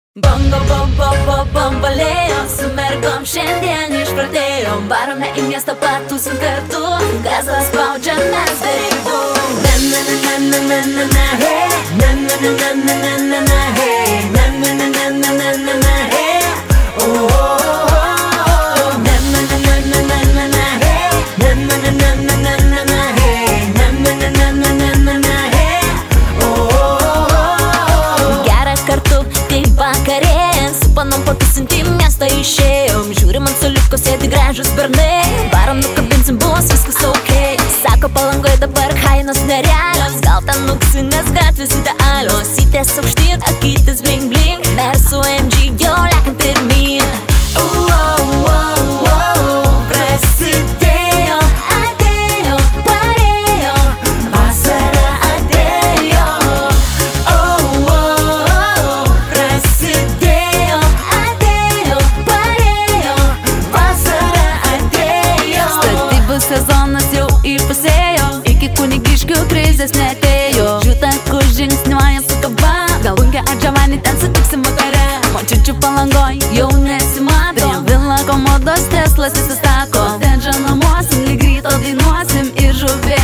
Bambalėjo, su mergom šiandien išpratėjom. Varome į miestą patūsim kartu, gazas spaudžia mes derybų. Na na na na na na na na hey, na na na na na na na na hey, na na na na na na na na hey, oh oh oh oh. Na na na na na na na na hey, na na na na na na na na hey, na na na na na na na na hey, oh oh oh. Gera kartu tai vakarėjant, su panom patūsinti į miestą išėjom. Žiūrim ant suoliuko sėdi gražus bernai, varom nukabinsim, bus viskas ok. Sako Palangoje dabar kainos nerealios, gal ten auksinės gatvės idealios. Sitės aukštyn, akytis bling bling, mes su MG jau lekiam pirmyn. Prasidėjo, atėjo, parėjo, vasara atėjo. Prasidėjo, atėjo, parėjo, vasara atėjo. Statybų sezonas jau įpusėjo, iki Kunigiškių krizės neatėjo. Žiūtakų žingsniuojam su kava, gal Bunke ar Džavani ten sutiksim vakare. Močiučių Palangoj jau nesimato, Vila komodos Teslas įsistako. Ten žanomuosim, lyg ryto dainuosim ir žuvė